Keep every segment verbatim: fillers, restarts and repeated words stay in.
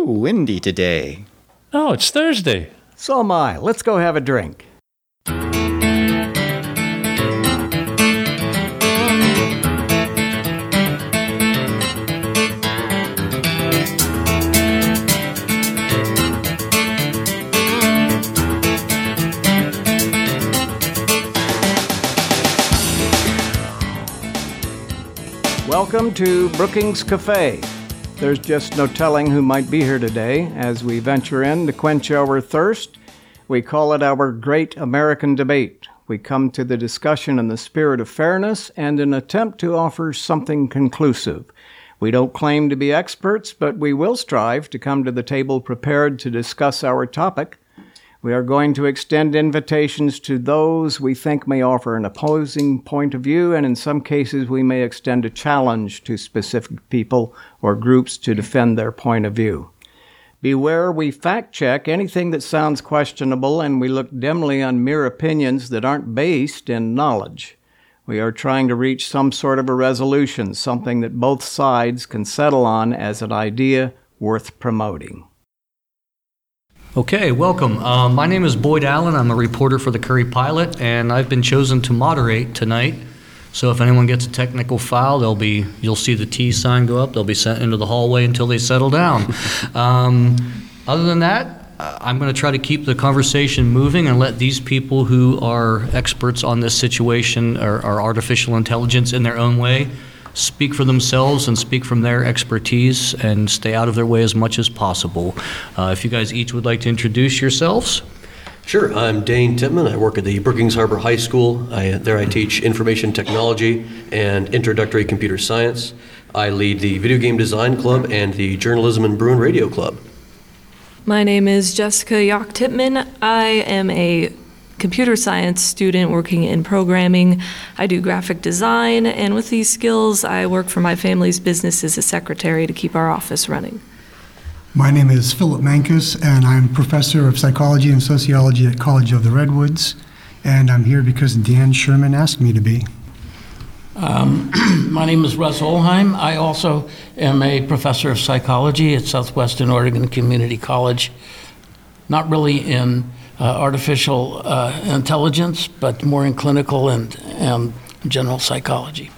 windy today. Oh, it's Thursday. So am I. Let's go have a drink. Welcome to Brookings Cafe. There's just no telling who might be here today as we venture in to quench our thirst. We call it our Great American Debate. We come to the discussion in the spirit of fairness and an attempt to offer something conclusive. We don't claim to be experts, but we will strive to come to the table prepared to discuss our topic. We are going to extend invitations to those we think may offer an opposing point of view, and in some cases we may extend a challenge to specific people or groups to defend their point of view. Beware, we fact-check anything that sounds questionable, and we look dimly on mere opinions that aren't based in knowledge. We are trying to reach some sort of a resolution, something that both sides can settle on as an idea worth promoting. Okay, welcome. Uh, my name is Boyd Allen. I'm a reporter for the Curry Pilot, and I've been chosen to moderate tonight. So if anyone gets a technical foul, they'll be you'll see the T sign go up. They'll be sent into the hallway until they settle down. um, other than that, I'm going to try to keep the conversation moving and let these people who are experts on this situation or, or artificial intelligence in their own way speak for themselves and speak from their expertise and stay out of their way as much as possible. Uh, if you guys each would like to introduce yourselves. Sure, I'm Dane Tittman. I work at the Brookings Harbor High School. I, there I teach information technology and introductory computer science. I lead the Video Game Design Club and the Journalism and Bruin Radio Club. My name is Jessica Yock Tittman. I am a computer science student working in programming. I do graphic design, and with these skills, I work for my family's business as a secretary to keep our office running. My name is Philip Mankus, and I'm professor of psychology and sociology at College of the Redwoods, and I'm here because Dan Sherman asked me to be. Um, my name is Russ Olheim. I also am a professor of psychology at Southwestern Oregon Community College, not really in Uh, artificial uh, intelligence, but more in clinical and, and general psychology.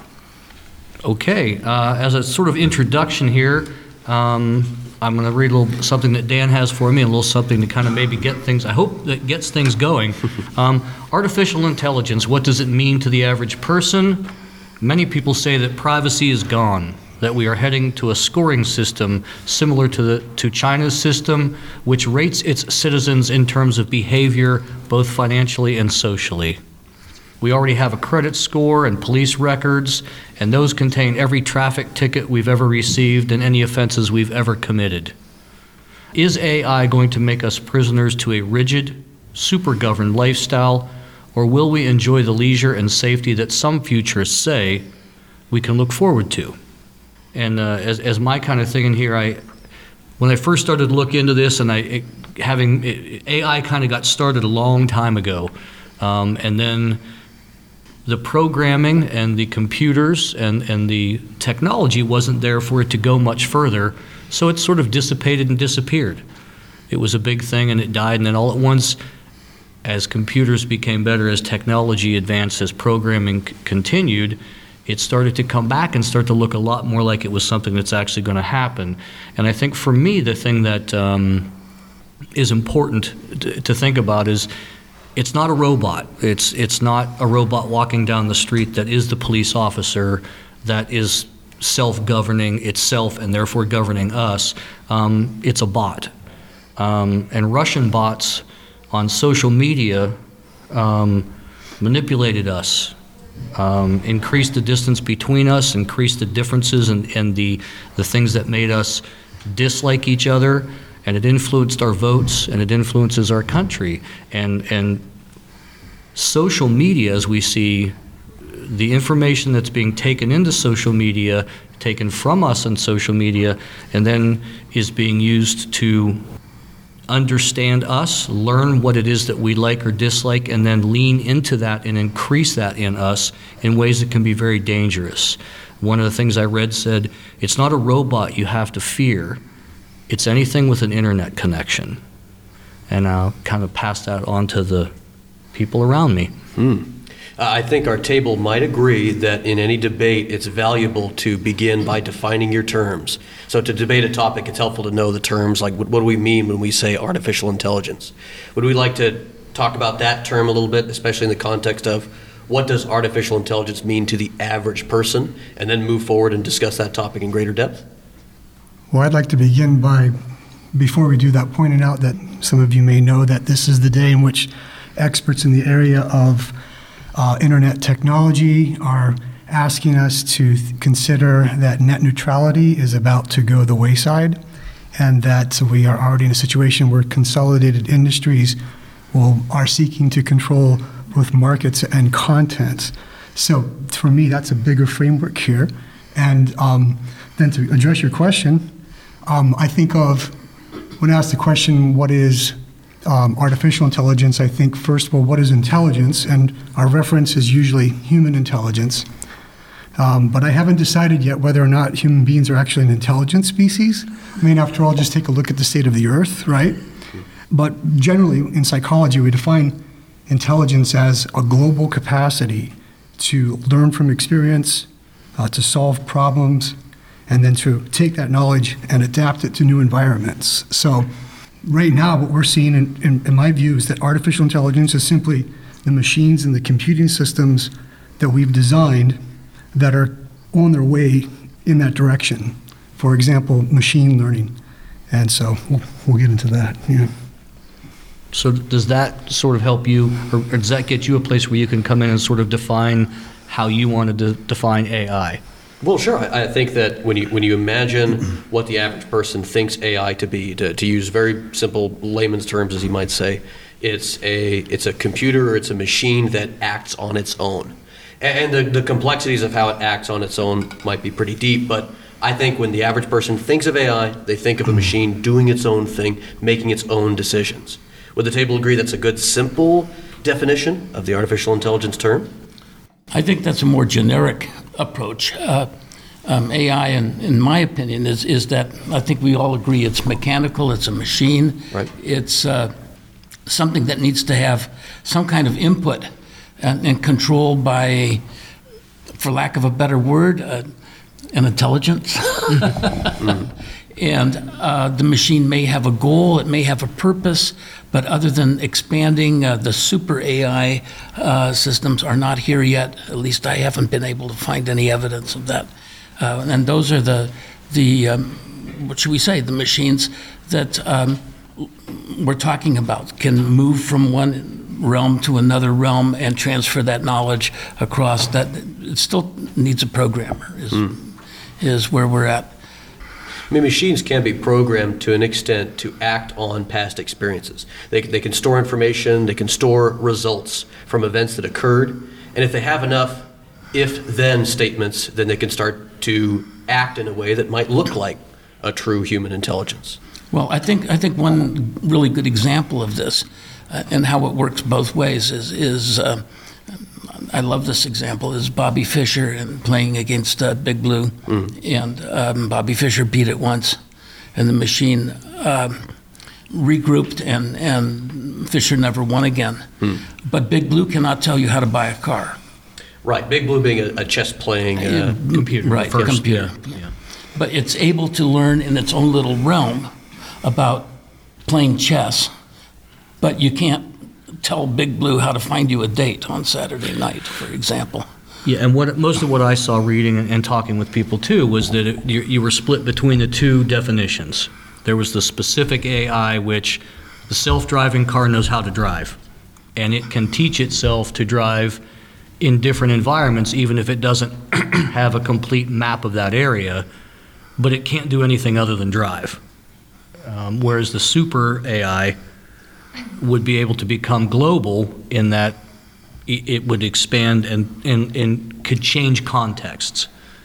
Okay, uh, as a sort of introduction here, um, I'm going to read a little something that Dan has for me, a little something to kind of maybe get things, I hope that gets things going. Um, artificial intelligence, what does it mean to the average person? Many people say that privacy is gone, that we are heading to a scoring system similar to the to China's system, which rates its citizens in terms of behavior, both financially and socially. We already have a credit score and police records, and those contain every traffic ticket we've ever received and any offenses we've ever committed. Is A I going to make us prisoners to a rigid, super-governed lifestyle, or will we enjoy the leisure and safety that some futurists say we can look forward to? And uh, as, as my kind of thing in here, I, when I first started to look into this, and I it, having it, A I kind of got started a long time ago, um, and then the programming and the computers and, and the technology wasn't there for it to go much further, so it sort of dissipated and disappeared. It was a big thing and it died, and then all at once, as computers became better, as technology advanced, as programming c- continued, it started to come back and start to look a lot more like it was something that's actually going to happen. And I think for me, the thing that um, is important to, to think about is it's not a robot. It's it's not a robot walking down the street that is the police officer, that is self-governing itself and therefore governing us. Um, it's a bot. Um, and Russian bots on social media um, manipulated us. Um, increased the distance between us, increased the differences and, and the, the things that made us dislike each other, and it influenced our votes, and it influences our country. And, and social media, as we see, the information that's being taken into social media, taken from us on social media, and then is being used to understand us, learn what it is that we like or dislike, and then lean into that and increase that in us in ways that can be very dangerous. One of the things I read said, it's not a robot you have to fear, It's anything with an internet connection. And I'll kind of pass that on to the people around me. Hmm. Uh, I think our table might agree that in any debate, it's valuable to begin by defining your terms. So to debate a topic, it's helpful to know the terms, like what, what do we mean when we say artificial intelligence? Would we like to talk about that term a little bit, especially in the context of what does artificial intelligence mean to the average person, and then move forward and discuss that topic in greater depth? Well, I'd like to begin by, before we do that, pointing out that some of you may know that this is the day in which experts in the area of uh, internet technology are asking us to th- consider that net neutrality is about to go the wayside, and that we are already in a situation where consolidated industries will, are seeking to control both markets and content. So for me, that's a bigger framework here. And um, then to address your question, um, I think of, when asked the question, what is um, artificial intelligence, I think first of all, what is intelligence? And our reference is usually human intelligence. Um, but I haven't decided yet whether or not human beings are actually an intelligent species. I mean, after all, just take a look at the state of the earth, right? But generally, in psychology, we define intelligence as a global capacity to learn from experience, uh, to solve problems, and then to take that knowledge and adapt it to new environments. So right now, what we're seeing, in, in, in my view, is that artificial intelligence is simply the machines and the computing systems that we've designed that are on their way in that direction. For example, machine learning. And so we'll, we'll get into that. Yeah. So does that sort of help you, or, or does that get you a place where you can come in and sort of define how you wanted to define A I? Well, sure. I, I think that when you when you imagine what the average person thinks A I to be, to, to use very simple layman's terms, as you might say, it's a it's a computer or it's a machine that acts on its own. And, and the, the complexities of how it acts on its own might be pretty deep, but I think when the average person thinks of A I, they think of a machine doing its own thing, making its own decisions. Would the table agree that's a good, simple definition of the artificial intelligence term? I think that's a more generic approach. Uh, um, A I, in, in my opinion, is, is that I think we all agree it's mechanical, it's a machine. Right. It's uh, something that needs to have some kind of input and, and control by, for lack of a better word, uh, an intelligence. mm. And uh, the machine may have a goal, it may have a purpose, but other than expanding, uh, the super A I uh, systems are not here yet. At least I haven't been able to find any evidence of that. Uh, and those are the, the um, what should we say, the machines that um, we're talking about can move from one realm to another realm and transfer that knowledge across. That it still needs a programmer, is, mm. is where we're at. I mean, machines can be programmed to an extent to act on past experiences. They, they can store information, they can store results from events that occurred, and if they have enough if-then statements, then they can start to act in a way that might look like a true human intelligence. Well, I think I think one really good example of this uh, and how it works both ways is, is uh, I love this example, is Bobby Fischer and playing against uh, Big Blue. Mm. And um, Bobby Fischer beat it once, and the machine uh, regrouped, and, and Fischer never won again. Mm. But Big Blue cannot tell you how to buy a car. Right, Big Blue being a, a chess-playing uh, uh, computer. Right, first, computer. Yeah. Yeah. But it's able to learn in its own little realm about playing chess, but you can't tell Big Blue how to find you a date on Saturday night, for example. Yeah, and what most of what I saw reading and, and talking with people too was that it, you, you were split between the two definitions. There was the specific A I, which the self-driving car knows how to drive, and it can teach itself to drive in different environments, even if it doesn't have a complete map of that area, but it can't do anything other than drive. Um, whereas the super A I would be able to become global in that it would expand and, and, and could change contexts.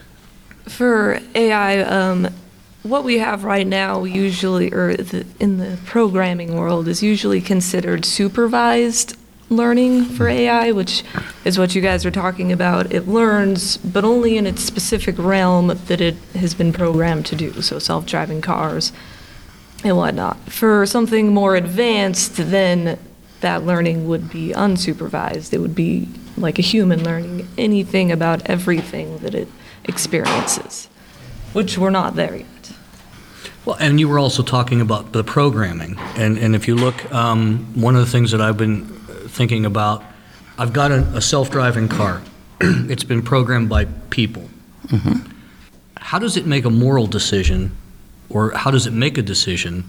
For A I, um, what we have right now usually, or the, in the programming world, is usually considered supervised learning for A I, which is what you guys are talking about. It learns, but only in its specific realm that it has been programmed to do, so self-driving cars. and whatnot. For something more advanced, then that learning would be unsupervised. It would be like a human learning anything about everything that it experiences, which we're not there yet. Well, and you were also talking about the programming. And, and if you look, um, one of the things that I've been thinking about, I've got a, a self-driving car. It's been programmed by people. Mm-hmm. How does it make a moral decision, or how does it make a decision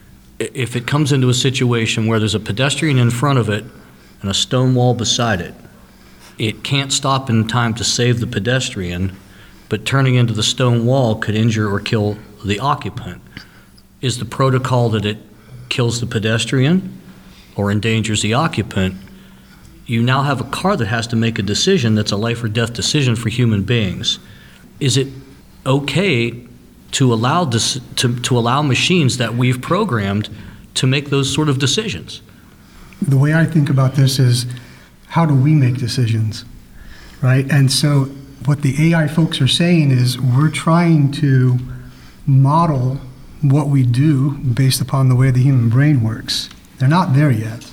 if it comes into a situation where there's a pedestrian in front of it and a stone wall beside it? It can't stop in time to save the pedestrian, but turning into the stone wall could injure or kill the occupant. Is the protocol that it kills the pedestrian or endangers the occupant? You now have a car that has to make a decision that's a life or death decision for human beings. Is it okay to allow this, to, to allow machines that we've programmed to make those sort of decisions? The way I think about this is, how do we make decisions, right? And so what the A I folks are saying is we're trying to model what we do based upon the way the human brain works. They're not there yet.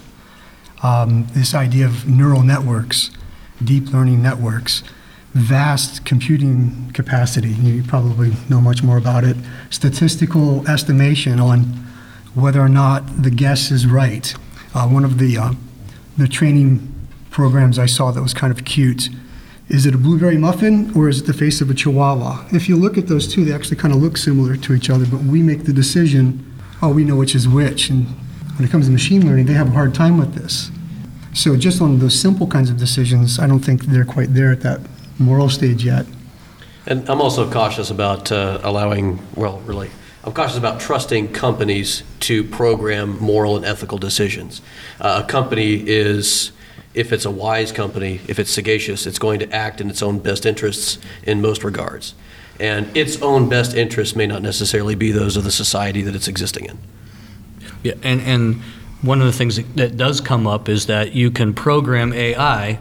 Um, this idea of neural networks, deep learning networks, vast computing capacity, you probably know much more about it, statistical estimation on whether or not the guess is right. Uh, one of the, uh, the training programs I saw that was kind of cute, is it a blueberry muffin or is it the face of a chihuahua? If you look at those two, they actually kind of look similar to each other, but we make the decision, oh, we know which is which. And when it comes to machine learning, they have a hard time with this. So just on those simple kinds of decisions, I don't think they're quite there at that moral stage yet. And I'm also cautious about uh, allowing, well, really, I'm cautious about trusting companies to program moral and ethical decisions. Uh, a company is, if it's a wise company, if it's sagacious, it's going to act in its own best interests in most regards. And its own best interests may not necessarily be those of the society that it's existing in. Yeah, and, and one of the things that, that does come up is that you can program A I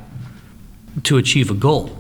to achieve a goal,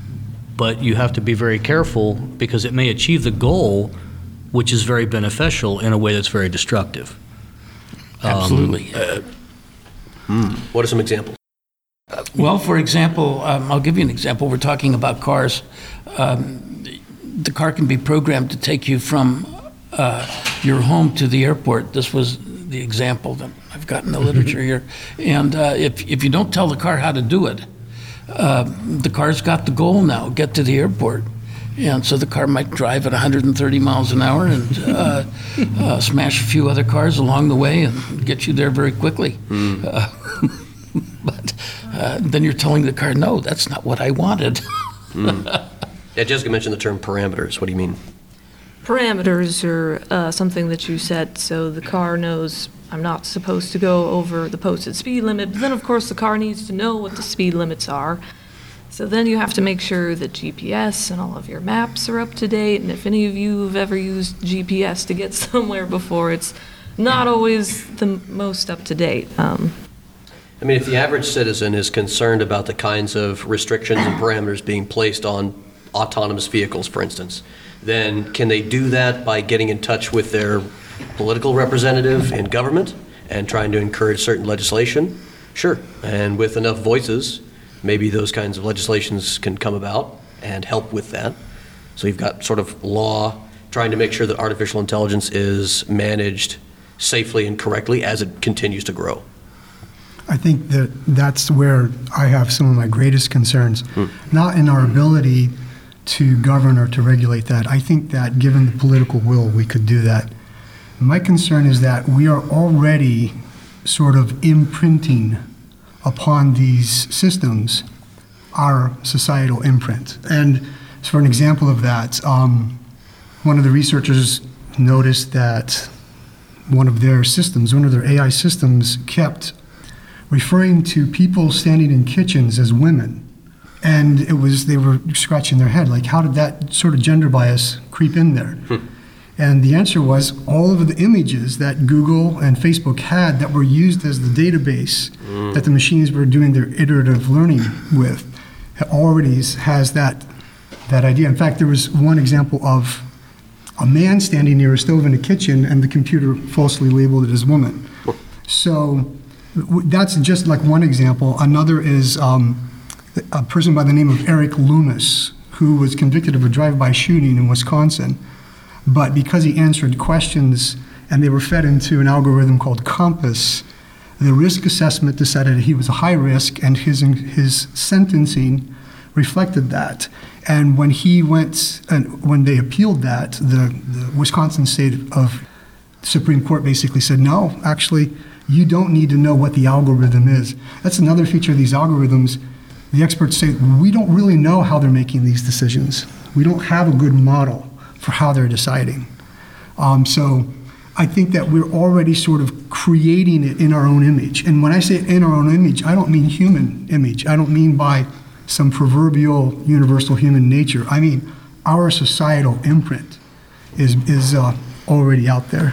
but you have to be very careful because it may achieve the goal, which is very beneficial, in a way that's very destructive. Absolutely. Um, uh, hmm. What are some examples? Well, for example, um, I'll give you an example. We're talking about cars. Um, the car can be programmed to take you from uh, your home to the airport. This was the example that I've got in the literature here. And uh, if, if you don't tell the car how to do it, uh, the car's got the goal now, get to the airport. And so the car might drive at one hundred thirty miles an hour and uh, uh, smash a few other cars along the way and get you there very quickly. Mm. Uh, but uh, then you're telling the car, no, that's not what I wanted. mm. Yeah, Jessica mentioned the term parameters. What do you mean? Parameters are uh, something that you set so the car knows I'm not supposed to go over the posted speed limit, but then of course the car needs to know what the speed limits are. So then you have to make sure that G P S and all of your maps are up to date, and if any of you have ever used G P S to get somewhere before, it's not always the most up to date. Um, I mean, if the average citizen is concerned about the kinds of restrictions and parameters being placed on autonomous vehicles, for instance, then can they do that by getting in touch with their political representative in government and trying to encourage certain legislation? Sure. And with enough voices, maybe those kinds of legislations can come about and help with that. So you've got sort of law trying to make sure that artificial intelligence is managed safely and correctly as it continues to grow. I think that that's where I have some of my greatest concerns, hmm. not in our ability to govern or to regulate that. I think that given the political will, we could do that. My concern is that we are already sort of imprinting upon these systems our societal imprint. And for an example of that, um, one of the researchers noticed that one of their systems, one of their A I systems, kept referring to people standing in kitchens as women. And it was, they were scratching their head, like, how did that sort of gender bias creep in there? Hmm. And the answer was all of the images that Google and Facebook had that were used as the database mm. that the machines were doing their iterative learning with already has that, that idea. In fact, there was one example of a man standing near a stove in a kitchen, and the computer falsely labeled it as woman. So w- that's just like one example. Another is um, a person by the name of Eric Loomis, who was convicted of a drive-by shooting in Wisconsin. But because he answered questions and they were fed into an algorithm called Compass, the risk assessment decided that he was a high risk, and his his sentencing reflected that. And when he went, and when they appealed that, the, the Wisconsin State of Supreme Court basically said, no, actually, you don't need to know what the algorithm is. That's another feature of these algorithms. The experts say, we don't really know how they're making these decisions. We don't have a good model for how they're deciding. Um, so I think that we're already sort of creating it in our own image. And when I say in our own image, I don't mean human image. I don't mean by some proverbial universal human nature. I mean our societal imprint is is uh, already out there.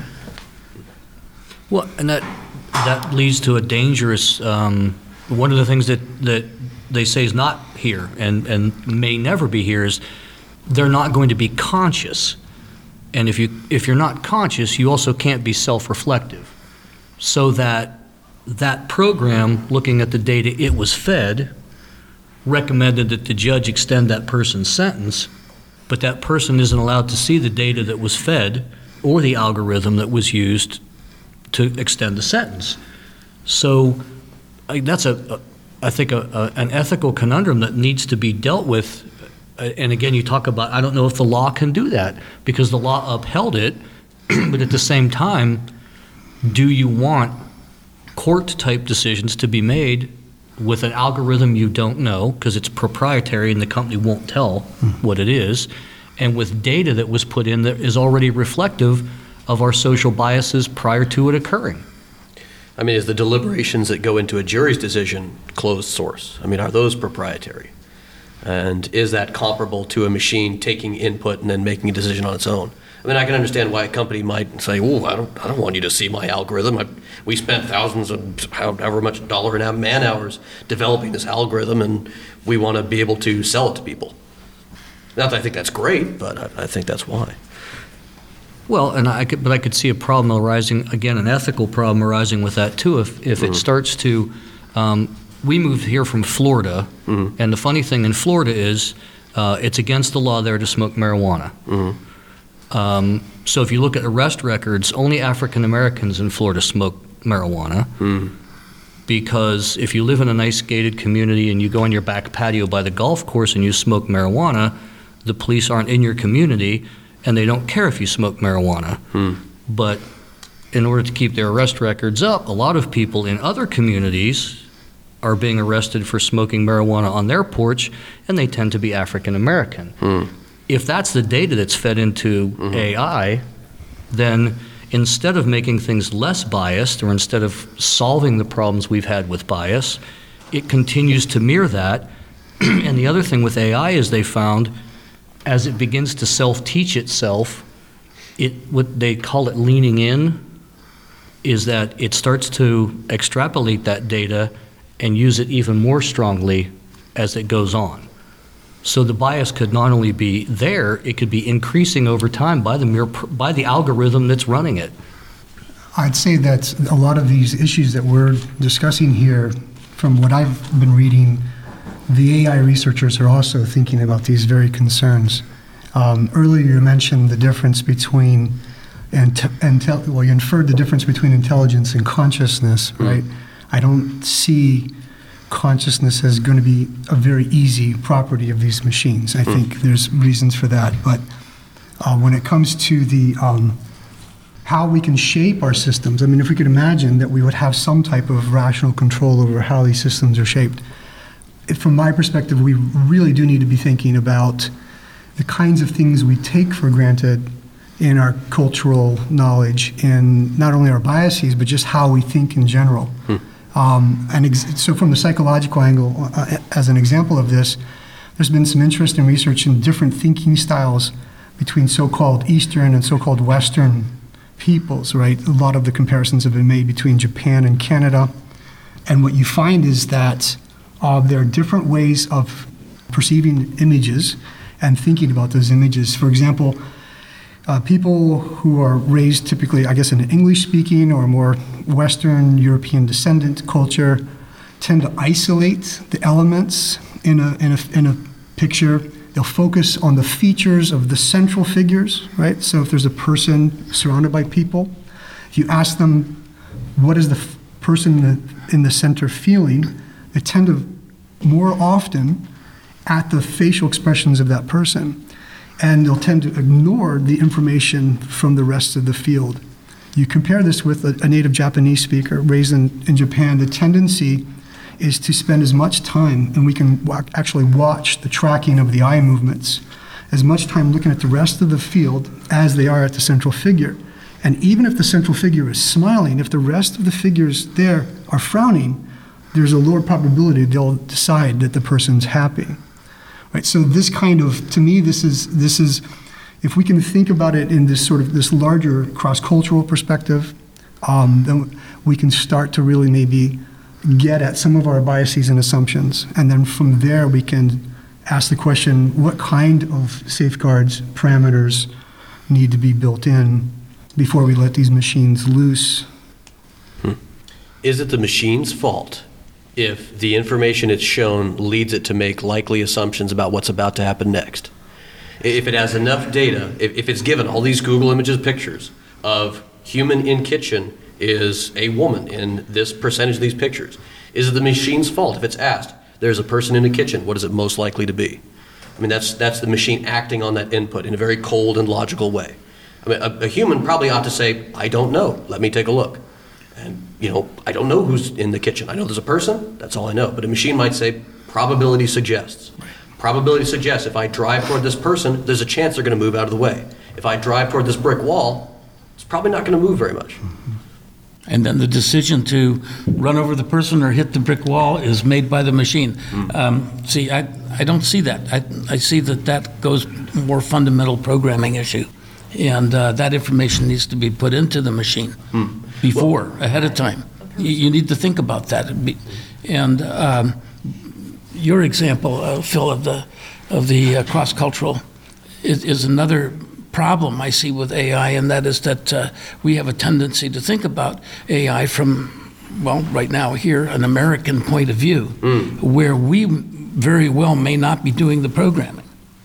Well, and that that leads to a dangerous. Um, one of the things that that they say is not here and and may never be here is they're not going to be conscious. And if you if you're not conscious, you also can't be self-reflective. So that that program, looking at the data it was fed, recommended that the judge extend that person's sentence, but that person isn't allowed to see the data that was fed or the algorithm that was used to extend the sentence. So I, that's a, a I think a, a, an ethical conundrum that needs to be dealt with. And again, you talk about, I don't know if the law can do that because the law upheld it, but at the same time, do you want court-type decisions to be made with an algorithm you don't know because it's proprietary and the company won't tell what it is, and with data that was put in that is already reflective of our social biases prior to it occurring? I mean, is the deliberations that go into a jury's decision closed source? I mean, are those proprietary? And is that comparable to a machine taking input and then making a decision on its own? I mean, I can understand why a company might say, "Oh, I don't, I don't want you to see my algorithm. I, we spent thousands of however much dollar and a half man hours developing this algorithm, and we want to be able to sell it to people." Not that I think that's great, but I, I think that's why. Well, and I could, but I could see a problem arising, again, an ethical problem arising with that too. If if mm-hmm. it starts to, um, we moved here from Florida, mm-hmm. and the funny thing in Florida is uh, it's against the law there to smoke marijuana. Mm-hmm. Um, so if you look at arrest records, only African Americans in Florida smoke marijuana. Mm-hmm. Because if you live in a nice gated community and you go on your back patio by the golf course and you smoke marijuana, the police aren't in your community and they don't care if you smoke marijuana. Hmm. But in order to keep their arrest records up, a lot of people in other communities are being arrested for smoking marijuana on their porch, and they tend to be African American. Hmm. If that's the data that's fed into mm-hmm. A I, then instead of making things less biased, or instead of solving the problems we've had with bias, it continues to mirror that. And the other thing with A I is they found, as it begins to self-teach itself, it what they call it leaning in, is that it starts to extrapolate that data and use it even more strongly as it goes on. So the bias could not only be there, it could be increasing over time by the mere by the algorithm that's running it. I'd say that a lot of these issues that we're discussing here, from what I've been reading, the A I researchers are also thinking about these very concerns. Um, earlier you mentioned the difference between, and intel, well, you inferred the difference between intelligence and consciousness, right? Mm. I don't see consciousness as going to be a very easy property of these machines. I mm. think there's reasons for that. But uh, when it comes to the um, how we can shape our systems, I mean, if we could imagine that we would have some type of rational control over how these systems are shaped, if, from my perspective, we really do need to be thinking about the kinds of things we take for granted in our cultural knowledge, in not only our biases, but just how we think in general. Mm. Um, and ex- so from the psychological angle, uh, as an example of this, there's been some interesting research in different thinking styles between so-called Eastern and so-called Western peoples, right? A lot of the comparisons have been made between Japan and Canada. And what you find is that uh, there are different ways of perceiving images and thinking about those images. For example, Uh, people who are raised typically, I guess, in an English-speaking or more Western European descendant culture tend to isolate the elements in a, in a, in a picture. They'll focus on the features of the central figures, right? So if there's a person surrounded by people, if you ask them, what is the f- person in the, in the center feeling, they tend to more often at the facial expressions of that person. And they'll tend to ignore the information from the rest of the field. You compare this with a, a native Japanese speaker raised in, in Japan, the tendency is to spend as much time, and we can wa- actually watch the tracking of the eye movements, as much time looking at the rest of the field as they are at the central figure. And even if the central figure is smiling, if the rest of the figures there are frowning, there's a lower probability they'll decide that the person's happy. Right, so this kind of, to me, this is, this is, if we can think about it in this sort of, this larger cross-cultural perspective, um, then we can start to really maybe get at some of our biases and assumptions. And then from there, we can ask the question, what kind of safeguards, parameters need to be built in before we let these machines loose? Hmm. Is it the machine's fault if the information it's shown leads it to make likely assumptions about what's about to happen next? If it has enough data, if, if it's given all these Google Images pictures of human in kitchen is a woman in this percentage of these pictures, is it the machine's fault if it's asked, there's a person in the kitchen, what is it most likely to be? I mean, that's, that's the machine acting on that input in a very cold and logical way. I mean, a, a human probably ought to say, I don't know, let me take a look. And, you know, I don't know who's in the kitchen. I know there's a person, that's all I know. But a machine might say, probability suggests. Probability suggests if I drive toward this person, there's a chance they're going to move out of the way. If I drive toward this brick wall, it's probably not going to move very much. And then the decision to run over the person or hit the brick wall is made by the machine. Mm. Um, see, I, I don't see that. I, I see that that goes more fundamental programming issue. And uh, that information needs to be put into the machine hmm. before, well, ahead of time. You, you need to think about that. And um, your example, uh, Phil, of the of the uh, cross-cultural is, is another problem I see with A I, and that is that uh, we have a tendency to think about A I from, well, right now here, an American point of view, mm. where we very well may not be doing the programming.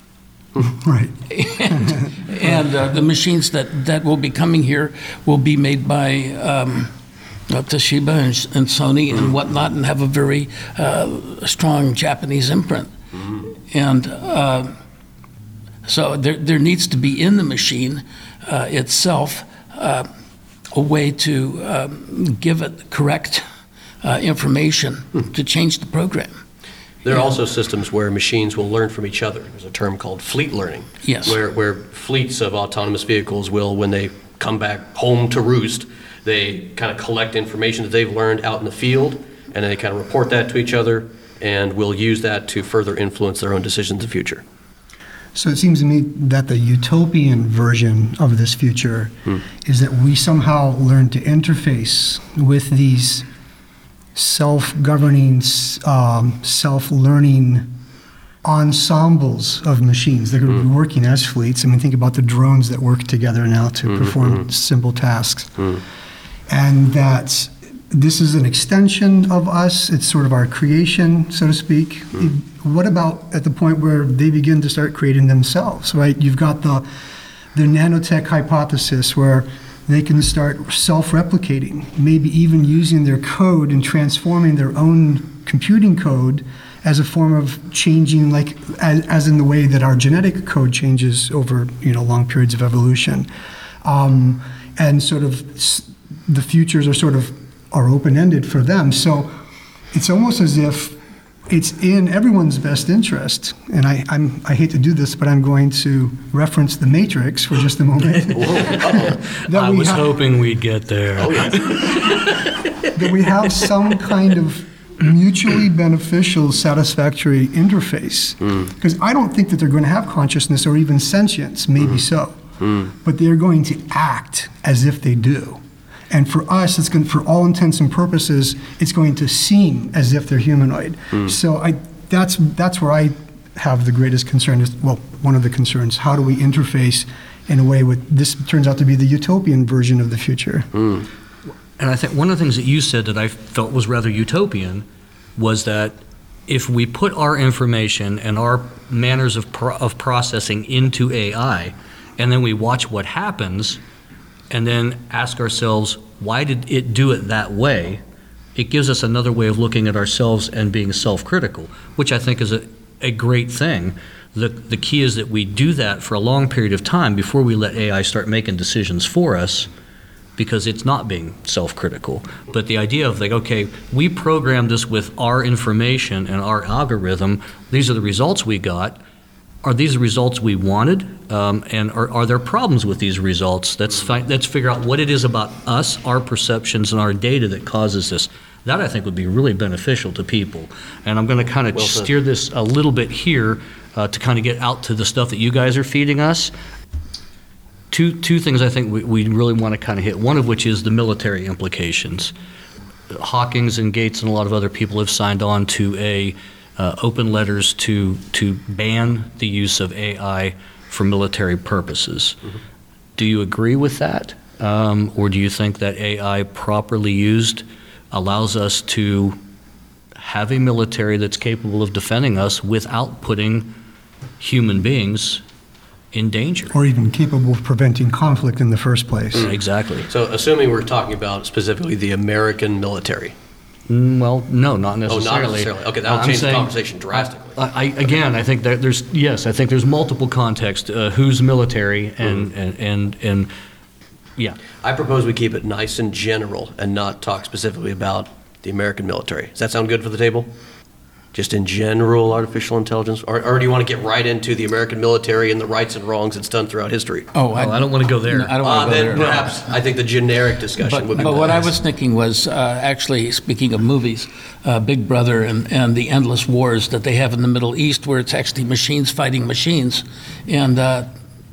Right. and and uh, the machines that, that will be coming here will be made by um, uh, Toshiba and, and Sony and whatnot, and have a very uh, strong Japanese imprint. Mm-hmm. And uh, so there, there needs to be in the machine uh, itself uh, a way to um, give it correct uh, information mm. to change the program. There are also systems where machines will learn from each other. There's a term called fleet learning. Yes. Where, where fleets of autonomous vehicles will, when they come back home to roost, they kind of collect information that they've learned out in the field, and then they kind of report that to each other, and will use that to further influence their own decisions in the future. So it seems to me that the utopian version of this future hmm. is that we somehow learn to interface with these self-governing, um, self-learning ensembles of machines that are mm. working as fleets. I mean, think about the drones that work together now to mm-hmm. perform simple tasks. Mm. And that this is an extension of us. It's sort of our creation, so to speak. Mm. What about at the point where they begin to start creating themselves, right? You've got the, the nanotech hypothesis where they can start self-replicating, maybe even using their code and transforming their own computing code as a form of changing, like as, as in the way that our genetic code changes over, you know, long periods of evolution. Um, and sort of the futures are sort of are open-ended for them. So it's almost as if it's in everyone's best interest, and I, I'm, I hate to do this, but I'm going to reference The Matrix for just a moment. that I was have, hoping we'd get there. Oh, yeah. That we have some kind of mutually beneficial, satisfactory interface. Because mm. I don't think that they're going to have consciousness or even sentience, maybe mm. so, mm. but they're going to act as if they do. And for us, it's going, for all intents and purposes, it's going to seem as if they're humanoid. Mm. So I, that's that's where I have the greatest concern. Is, well, one of the concerns: how do we interface in a way, with this turns out to be the utopian version of the future. Mm. And I think one of the things that you said that I felt was rather utopian was that if we put our information and our manners of pro- of processing into A I, and then we watch what happens, and then ask ourselves, why did it do it that way? It gives us another way of looking at ourselves and being self-critical, which I think is a, a great thing. The, the key is that we do that for a long period of time before we let A I start making decisions for us, because it's not being self-critical. But the idea of like, okay, we programmed this with our information and our algorithm, these are the results we got. Are these the results we wanted? Um, and are, are there problems with these results? Let's, fi- let's figure out what it is about us, our perceptions, and our data that causes this. That, I think, would be really beneficial to people. And I'm going to kind of Well said. steer this a little bit here uh, to kind of get out to the stuff that you guys are feeding us. Two, two things I think we, we really want to kind of hit, one of which is the military implications. Hawkins and Gates and a lot of other people have signed on to a uh, open letters to, to ban the use of A I for military purposes. Mm-hmm. Do you agree with that? Um, or do you think that A I properly used allows us to have a military that's capable of defending us without putting human beings in danger? Or even capable of preventing conflict in the first place. Mm, exactly. So assuming we're talking about specifically the American military. Mm, Well, no, not Oh, necessarily. not necessarily. Okay, that'll I'm change the saying- conversation drastically. I, I, again, I think that there's, yes, I think there's multiple context, uh, who's military and, and, and, and, yeah. I propose we keep it nice and general and not talk specifically about the American military. Does that sound good for the table? Just in general, artificial intelligence? Or, or do you want to get right into the American military and the rights and wrongs it's done throughout history? Oh, Oh, I don't want to go there. No, I don't Uh, want to go then there. perhaps, I think the generic discussion But, would be but what I best. was thinking was, uh, actually, speaking of movies, uh, Big Brother and, and the endless wars that they have in the Middle East, where it's actually machines fighting machines, and uh,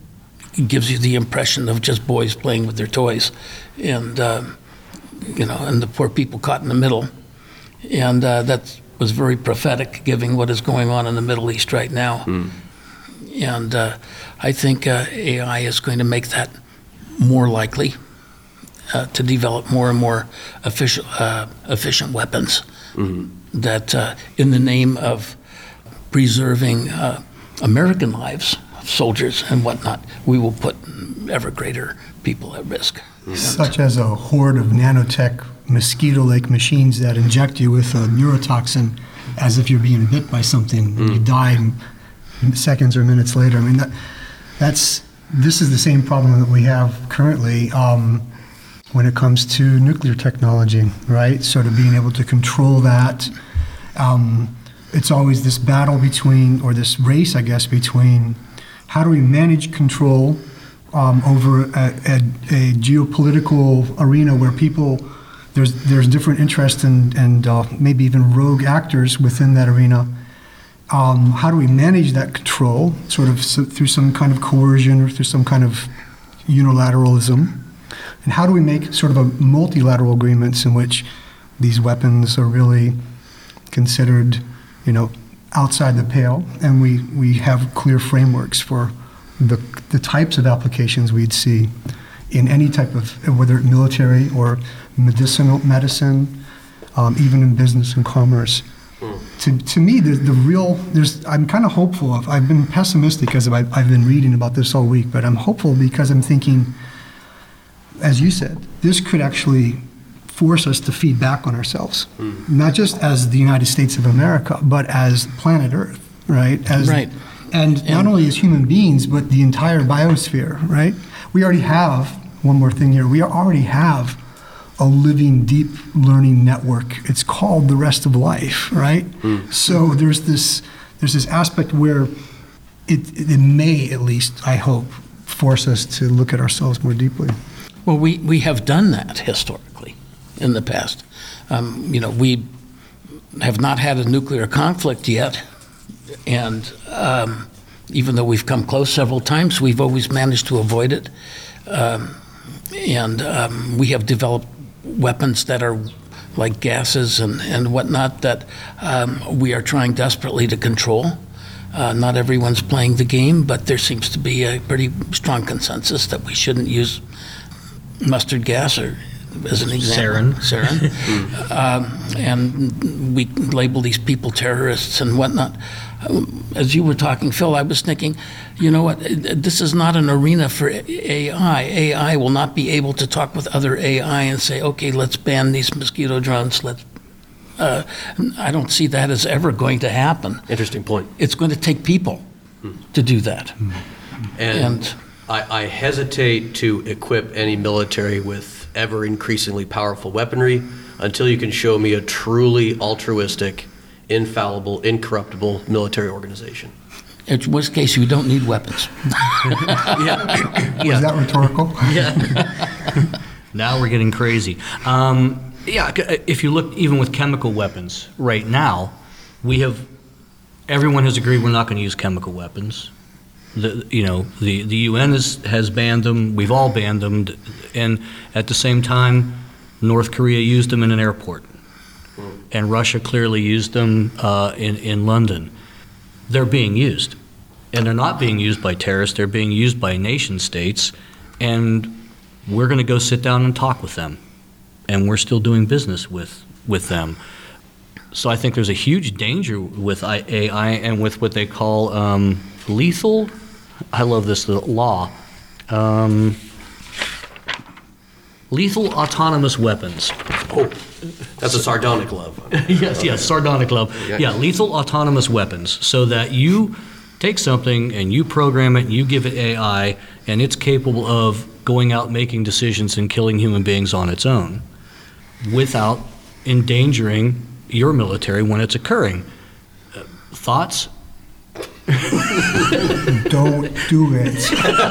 it gives you the impression of just boys playing with their toys, and uh, you know, and the poor people caught in the middle, and uh, that was very prophetic, given what is going on in the Middle East right now. Mm. And uh, I think uh, A I is going to make that more likely uh, to develop more and more efficient, uh, efficient weapons Mm-hmm. that, uh, in the name of preserving uh, American lives, soldiers and whatnot, we will put ever greater people at risk. Such as a horde of nanotech mosquito-like machines that inject you with a neurotoxin as if you're being bit by something and you die m- seconds or minutes later. I mean, that, that's this is the same problem that we have currently um, when it comes to nuclear technology, right? Sort of being able to control that. Um, it's always this battle between, or this race, I guess, between how do we manage control um, over a, a, a geopolitical arena where people, there's there's different interests and, and uh, maybe even rogue actors within that arena. Um, how do we manage that control, sort of so, through some kind of coercion or through some kind of unilateralism? And how do we make sort of a multilateral agreements in which these weapons are really considered, you know, outside the pale, and we, we have clear frameworks for the, the types of applications we'd see in any type of, whether military or medicinal medicine, um, even in business and commerce. Mm. To, to me, the, the real, there's, I'm kind of hopeful of, I've been pessimistic because I've, I've been reading about this all week, but I'm hopeful because I'm thinking, as you said, this could actually force us to feed back on ourselves, mm. not just as the United States of America, but as planet Earth, right? As, Right. And not And- only as human beings, but the entire biosphere, right? We already have, one more thing here, we already have a living, deep learning network. It's called the rest of life, right? Mm. So there's this, there's this aspect where it, it may, at least, I hope, force us to look at ourselves more deeply. Well, we, we have done that historically in the past. Um, you know, we have not had a nuclear conflict yet, and um, even though we've come close several times, we've always managed to avoid it. Um, and um, we have developed weapons that are like gases and, and whatnot that um, we are trying desperately to control. Uh, not everyone's playing the game, but there seems to be a pretty strong consensus that we shouldn't use mustard gas, or as an example, sarin. sarin. um, and we label these people terrorists and whatnot. As you were talking, Phil, I was thinking, you know what, this is not an arena for A I. A I will not be able to talk with other A I and say, okay, let's ban these mosquito drones. Let's. Uh, I don't see that as ever going to happen. Interesting point. It's going to take people hmm. to do that. Hmm. And, and I, I hesitate to equip any military with ever increasingly powerful weaponry until you can show me a truly altruistic, infallible, incorruptible military organization. In which case, you don't need weapons. yeah. Was that rhetorical? Yeah. Now we're getting crazy. Um, yeah, if you look even with chemical weapons right now, we have, everyone has agreed we're not going to use chemical weapons. The, you know, the, the U N is, has banned them, we've all banned them, and at the same time, North Korea used them in an airport. And Russia clearly used them uh, in, in London. They're being used. And they're not being used by terrorists, they're being used by nation states, and we're going to go sit down and talk with them. And we're still doing business with, with them. So I think there's a huge danger with A I and with what they call um, lethal, I love this law, um, lethal autonomous weapons. Oh, that's a sardonic love. yes, yes, sardonic love. Yeah. yeah, lethal autonomous weapons, so that you take something and you program it and you give it A I and it's capable of going out making decisions and killing human beings on its own without endangering your military when it's occurring. Uh, thoughts? Don't do it.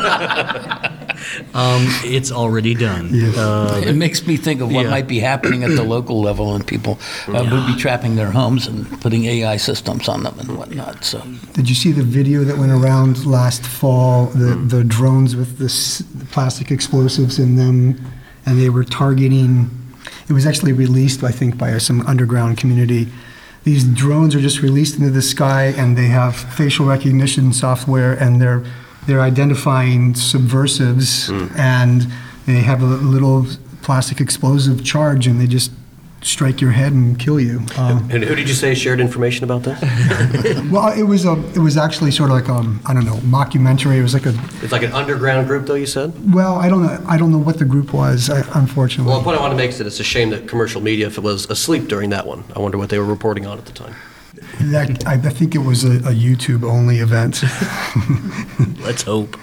um, it's already done. Yes. Uh, it makes me think of what yeah. might be happening at the local level, and people uh, yeah. would be trapping their homes and putting A I systems on them and whatnot. So, did you see the video that went around last fall? The the drones with the, s- the plastic explosives in them, and they were targeting. It was actually released, I think, by some underground community. These drones are just released into the sky, and they have facial recognition software, and they're they're identifying subversives, mm. and they have a little plastic explosive charge, and they just strike your head and kill you. Uh, and who did you say shared information about this? well, it was a it was actually sort of like um I don't know mockumentary. It was like a. It's like an underground group, though, you said. Well, I don't know. I don't know what the group was. I, unfortunately. Well, the point I want to make is that it's a shame that commercial media was asleep during that one. I wonder what they were reporting on at the time. That, I, I think it was a, a YouTube-only event. Let's hope.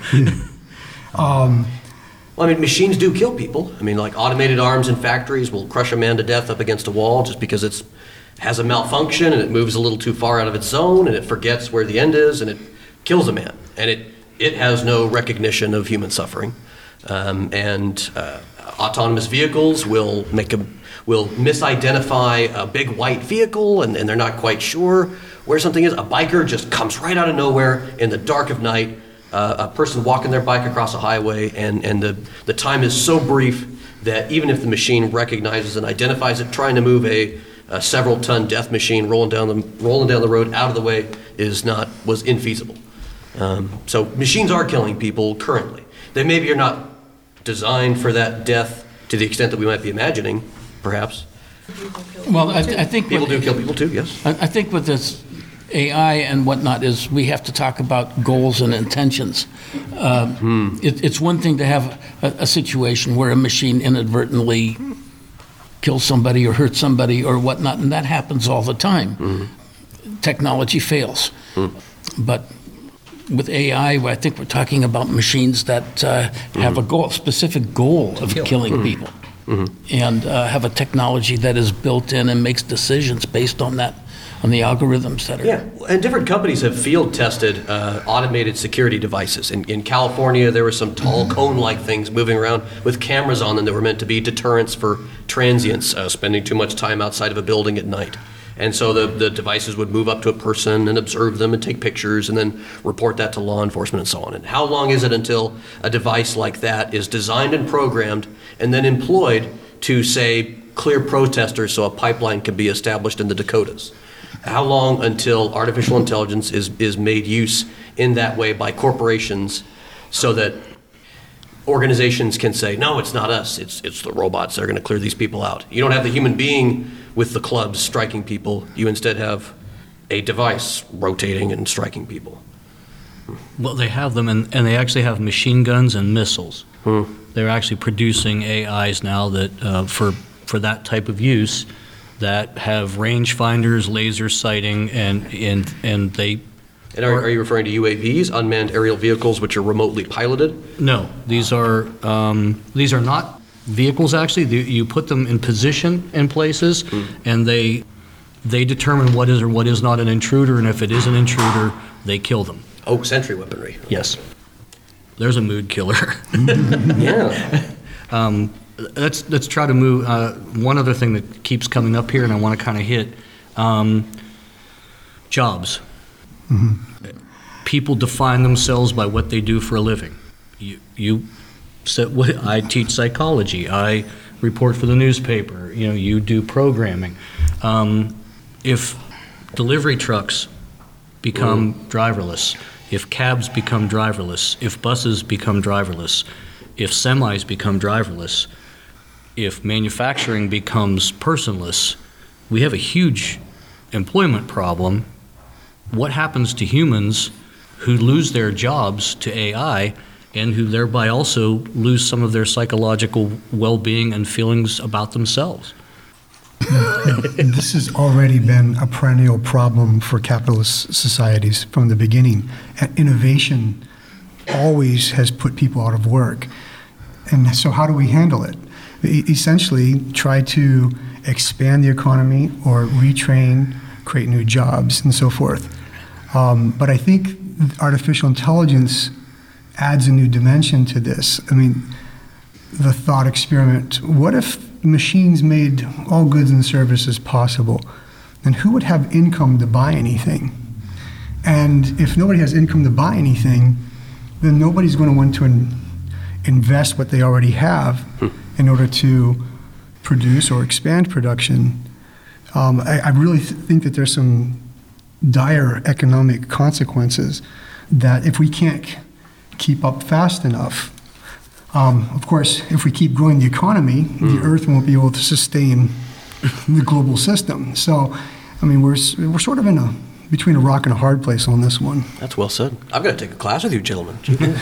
um, Well, I mean, machines do kill people. I mean, like automated arms in factories will crush a man to death up against a wall just because it's has a malfunction and it moves a little too far out of its zone and it forgets where the end is and it kills a man. And it, it has no recognition of human suffering. Um, and uh, autonomous vehicles will make a will misidentify a big white vehicle and, and they're not quite sure where something is. A biker just comes right out of nowhere in the dark of night. Uh, a person walking their bike across a highway, and, and the, the time is so brief that even if the machine recognizes and identifies it, trying to move a, a several-ton death machine rolling down the rolling down the road out of the way is not was infeasible. Um, so machines are killing people currently. They maybe are not designed for that death to the extent that we might be imagining, perhaps. Well, I, th- I think people what, do kill people too. Yes. I, I think with this A I and whatnot is we have to talk about goals and intentions. Um, hmm. it, it's one thing to have a, a situation where a machine inadvertently kills somebody or hurts somebody or whatnot, and that happens all the time. Mm-hmm. Technology fails. Mm. But with A I, I think we're talking about machines that uh, mm-hmm. have a goal, specific goal of Kill. killing mm-hmm. people, mm-hmm. and uh, have a technology that is built in and makes decisions based on that. On the algorithms that are... Yeah, and different companies have field tested uh, automated security devices. In, in California, there were some tall cone-like things moving around with cameras on them that were meant to be deterrents for transients uh, spending too much time outside of a building at night. And so the, the devices would move up to a person and observe them and take pictures and then report that to law enforcement and so on. And how long is it until a device like that is designed and programmed and then employed to, say, clear protesters so a pipeline can be established in the Dakotas? How long until artificial intelligence is, is made use in that way by corporations so that organizations can say, no, it's not us, it's, it's the robots that are going to clear these people out? You don't have the human being with the clubs striking people. You instead have a device rotating and striking people. Well, they have them, and, and they actually have machine guns and missiles. Hmm. They're actually producing A Is now that uh, for for that type of use that have range finders, laser sighting, and and and they. And are, are you referring to U A Vs, unmanned aerial vehicles, which are remotely piloted? No, these are um, these are not vehicles. Actually, you you put them in position in places, hmm. and they they determine what is or what is not an intruder, and if it is an intruder, they kill them. Oh, sentry weaponry. Yes. There's a mood killer. Yeah. Um, let's let's try to move. Uh, one other thing that keeps coming up here, and I want to kind of hit um, jobs. Mm-hmm. People define themselves by what they do for a living. You you said, what, I teach psychology. I report for the newspaper. You know, you do programming. Um, if delivery trucks become mm. driverless, if cabs become driverless, if buses become driverless, if semis become driverless, if manufacturing becomes personless, we have a huge employment problem. What happens to humans who lose their jobs to A I and who thereby also lose some of their psychological well-being and feelings about themselves? This has already been a perennial problem for capitalist societies from the beginning. And innovation always has put people out of work. And so how do we handle it? E- essentially, try to expand the economy or retrain, create new jobs, and so forth. Um, but I think artificial intelligence adds a new dimension to this. I mean, the thought experiment, what if machines made all goods and services possible? Then who would have income to buy anything? And if nobody has income to buy anything, then nobody's going to want to in- invest what they already have hmm. in order to produce or expand production. Um, I, I really th- think that there's some dire economic consequences that if we can't c- keep up fast enough. Um, of course, if we keep growing the economy, mm. the Earth won't be able to sustain the global system. So, I mean, we're we're sort of in a between a rock and a hard place on this one. That's well said. I've got to take a class with you, gentlemen.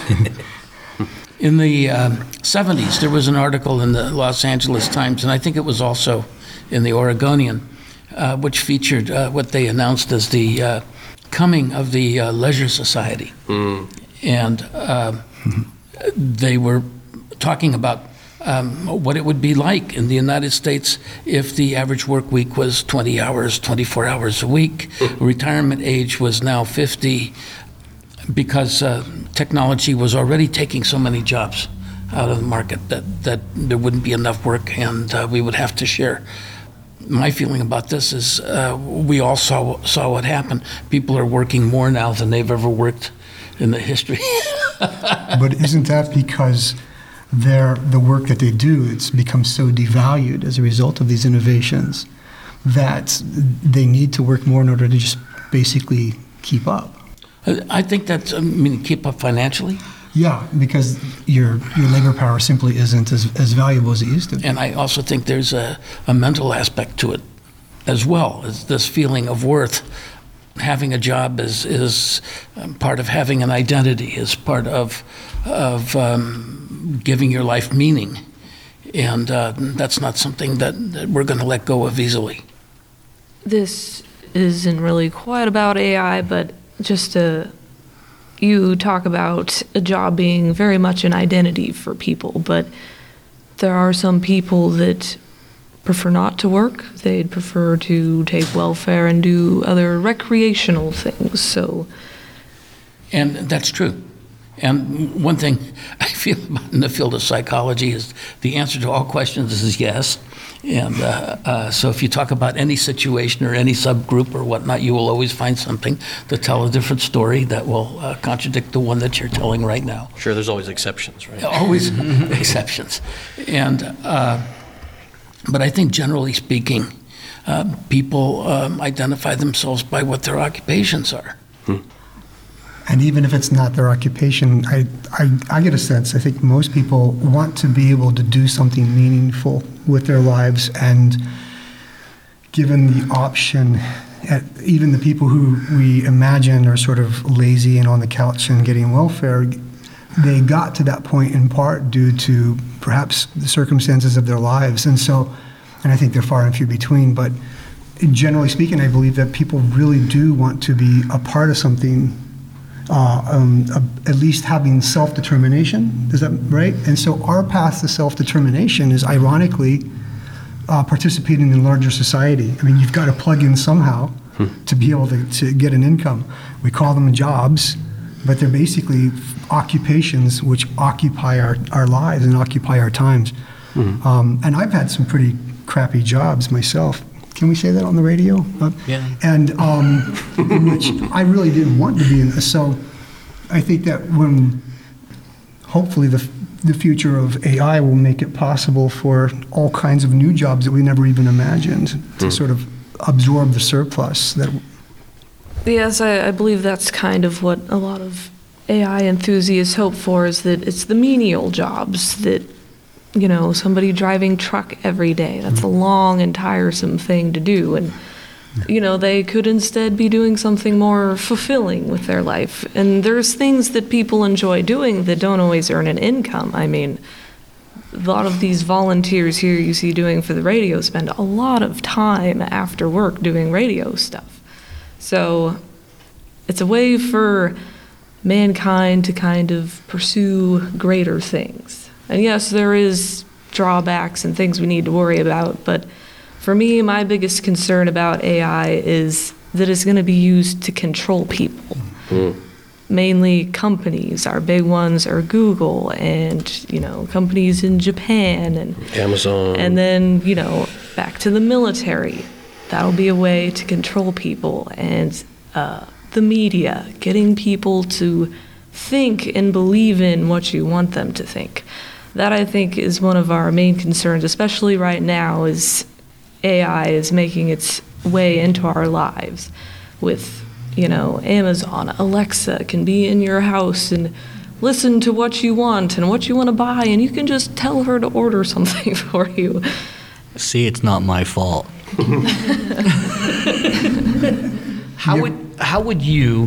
In the uh, seventies, there was an article in the Los Angeles Times, and I think it was also in the Oregonian, uh, which featured uh, what they announced as the uh, coming of the uh, Leisure Society. Mm. And uh, mm-hmm. they were talking about um, what it would be like in the United States if the average work week was twenty hours, twenty-four hours a week. Retirement age was now fifty because uh, technology was already taking so many jobs out of the market that, that there wouldn't be enough work and uh, we would have to share. My feeling about this is uh, we all saw, saw what happened. People are working more now than they've ever worked in the history. But isn't that because their the work that they do, it's become so devalued as a result of these innovations that they need to work more in order to just basically keep up? I think that's, I mean, keep up financially. Yeah, because your your labor power simply isn't as, as valuable as it used to be. And I also think there's a, a mental aspect to it as well, is this feeling of worth. Having a job is is um, part of having an identity, is part of of um, giving your life meaning, and uh, that's not something that, that we're going to let go of easily. This isn't really quite about A I, but just to, you talk about a job being very much an identity for people, but there are some people that prefer not to work. They'd prefer to take welfare and do other recreational things. So, and that's true. And one thing I feel about in the field of psychology is the answer to all questions is yes. And uh, uh, so if you talk about any situation or any subgroup or whatnot, you will always find something to tell a different story that will uh, contradict the one that you're telling right now. Sure, there's always exceptions, right? Always exceptions. And uh, but I think generally speaking, uh, people um, identify themselves by what their occupations are. And even if it's not their occupation, I, I, I get a sense, I think most people want to be able to do something meaningful with their lives, and given the option, at, even the people who we imagine are sort of lazy and on the couch and getting welfare, they got to that point in part due to perhaps the circumstances of their lives. And so, and I think they're far and few between, but generally speaking, I believe that people really do want to be a part of something, uh, um, a, at least having self-determination. Is that right? And so our path to self-determination is ironically uh, participating in larger society. I mean, you've got to plug in somehow hmm. to be able to, to get an income. We call them jobs, but they're basically occupations which occupy our, our lives and occupy our times. Mm-hmm. Um, and I've had some pretty crappy jobs myself. Can we say that on the radio? Uh, yeah. And um, which I really didn't want to be in. So I think that when hopefully the, the future of A I will make it possible for all kinds of new jobs that we never even imagined mm. to sort of absorb the surplus that. Yes, I, I believe that's kind of what a lot of A I enthusiasts hope for, is that it's the menial jobs that, you know, somebody driving truck every day. That's a long and tiresome thing to do. And, you know, they could instead be doing something more fulfilling with their life. And there's things that people enjoy doing that don't always earn an income. I mean, a lot of these volunteers here you see doing for the radio spend a lot of time after work doing radio stuff. So it's a way for mankind to kind of pursue greater things. And yes, there is drawbacks and things we need to worry about, but for me, my biggest concern about A I is that it's going to be used to control people. Mm. Mainly companies. Our big ones are Google and, you know, companies in Japan and Amazon. And then, you know, back to the military. That'll be a way to control people. And uh, the media, getting people to think and believe in what you want them to think. That, I think, is one of our main concerns, especially right now, is A I is making its way into our lives with, you know, Amazon. Alexa can be in your house and listen to what you want and what you want to buy, and you can just tell her to order something for you. See, it's not my fault. How would how would you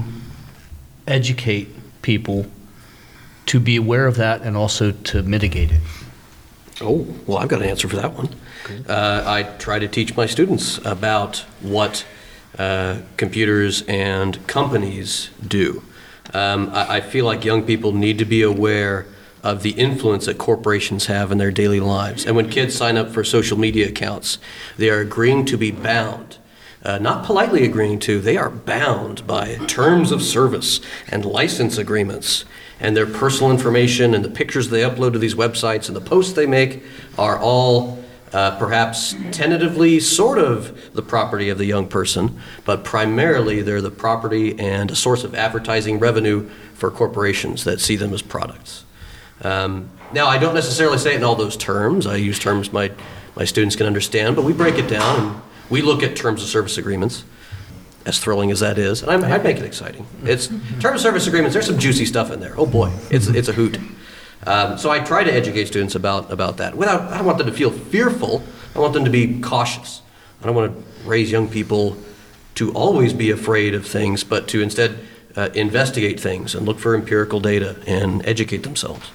educate people to be aware of that and also to mitigate it? Oh, well, I've got an answer for that one. Cool. Uh, I try to teach my students about what uh, computers and companies do. Um, I, I feel like young people need to be aware of the influence that corporations have in their daily lives. And when kids sign up for social media accounts, they are agreeing to be bound. Uh, not politely agreeing to, they are bound by terms of service and license agreements. And their personal information and the pictures they upload to these websites and the posts they make are all uh, perhaps tentatively sort of the property of the young person, but primarily they're the property and a source of advertising revenue for corporations that see them as products. Um, now, I don't necessarily say it in all those terms. I use terms my, my students can understand, but we break it down and we look at terms of service agreements, as thrilling as that is, and I'm, I make it exciting. It's terms of service agreements, there's some juicy stuff in there. Oh boy, it's it's a hoot. Um, so I try to educate students about, about that. Without, I don't want them to feel fearful, I want them to be cautious. I don't want to raise young people to always be afraid of things, but to instead uh, investigate things and look for empirical data and educate themselves.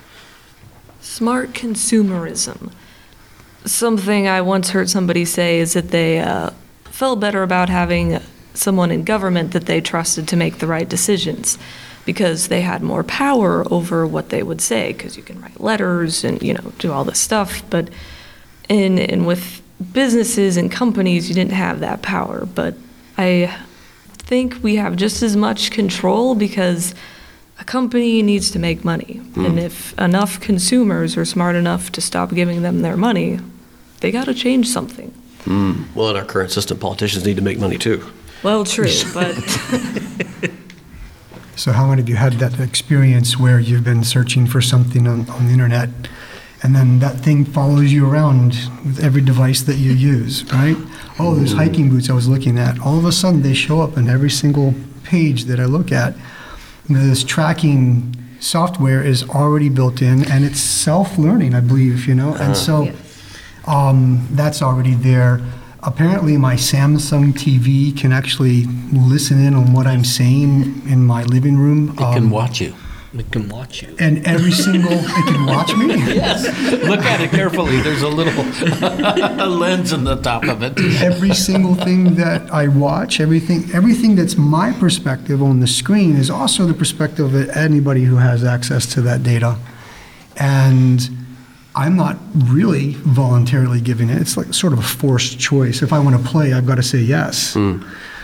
Smart consumerism. Something I once heard somebody say is that they uh, felt better about having someone in government that they trusted to make the right decisions because they had more power over what they would say, because you can write letters and, you know, do all this stuff. But in, in with businesses and companies, you didn't have that power. But I think we have just as much control because a company needs to make money. Mm. And if enough consumers are smart enough to stop giving them their money, they got to change something. Mm. Well, in our current system, politicians need to make money too. Well, true, but... So how many of you had that experience where you've been searching for something on, on the internet And then that thing follows you around with every device that you use, right? Oh, there's hiking boots I was looking at. All of a sudden, they show up in every single page that I look at. This tracking software is already built in, and it's self-learning, I believe, you know? And so um, that's already there. Apparently, my Samsung T V can actually listen in on what I'm saying in my living room. It can watch you. It can watch you. And every single, it can watch me? Yes. Look at it carefully. There's a little lens on the top of it. Every single thing that I watch, everything, everything that's my perspective on the screen is also the perspective of anybody who has access to that data. And I'm not really voluntarily giving it. It's like sort of a forced choice. If I want to play, I've got to say yes. Mm.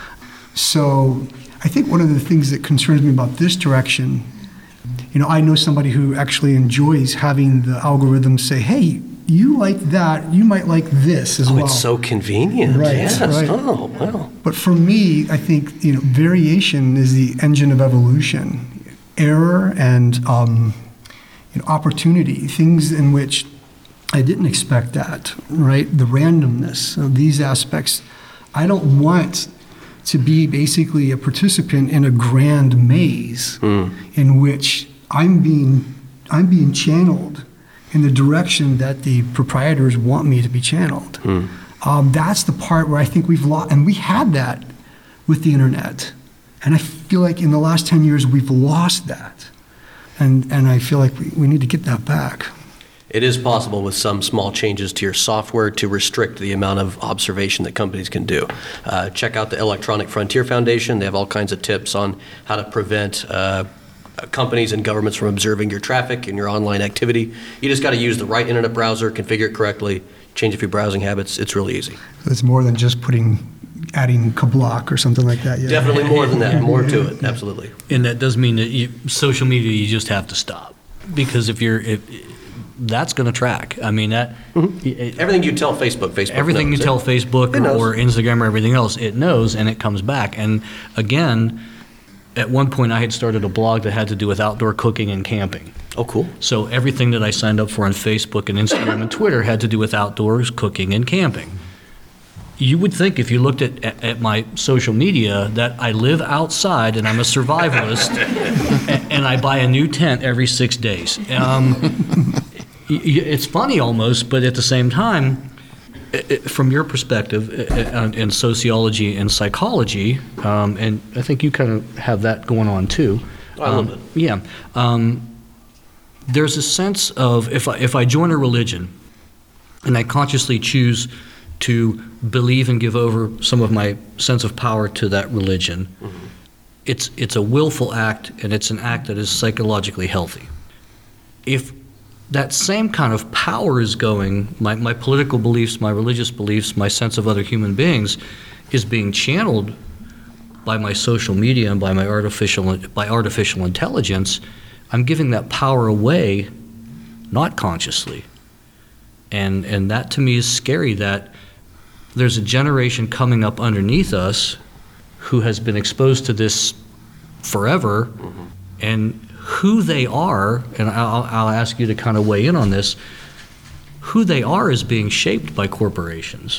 So I think one of the things that concerns me about this direction, you know, I know somebody who actually enjoys having the algorithm say, hey, you like that, you might like this as oh, well. It's so convenient. Right, yes. right. Oh, wow. But for me, I think, you know, variation is the engine of evolution. Error and um, you know, opportunity, things in which I didn't expect that, right? The randomness of these aspects. I don't want to be basically a participant in a grand maze mm. in which I'm being I'm being channeled in the direction that the proprietors want me to be channeled. Mm. Um, that's the part where I think we've lost, and we had that with the internet, and I feel like in the last ten years we've lost that, and and I feel like we, we need to get that back. It is possible with some small changes to your software to restrict the amount of observation that companies can do. Uh, check out the Electronic Frontier Foundation. They have all kinds of tips on how to prevent uh, companies and governments from observing your traffic and your online activity. You just got to use the right internet browser, configure it correctly, change a few browsing habits. It's really easy. It's more than just putting, adding Kablock or something like that. Yeah. Definitely more than that, more to it, absolutely. And that does mean that you, social media, you just have to stop. Because if you're, if, that's going to track. I mean, that. Mm-hmm. it, everything you tell Facebook, Facebook Everything knows, you tell it, Facebook it or, or Instagram or everything else, it knows and it comes back. And again, at one point I had started a blog that had to do with outdoor cooking and camping. Oh, cool. So everything that I signed up for on Facebook and Instagram and Twitter had to do with outdoors, cooking, and camping. You would think if you looked at, at, at my social media that I live outside and I'm a survivalist and, and I buy a new tent every six days. Um, it's funny almost, but at the same time, it, from your perspective in sociology and psychology, um, and I think you kind of have that going on too. I love it. Um, yeah. Um, there's a sense of if I, if I join a religion and I consciously choose to believe and give over some of my sense of power to that religion, mm-hmm. it's it's a willful act, and it's an act that is psychologically healthy. If that same kind of power is going, my, my political beliefs, my religious beliefs, my sense of other human beings is being channeled by my social media and by my artificial by artificial intelligence, I'm giving that power away, not consciously. And and that to me is scary, that there's a generation coming up underneath us who has been exposed to this forever, mm-hmm. and who they are, and I'll, I'll ask you to kind of weigh in on this, who they are is being shaped by corporations.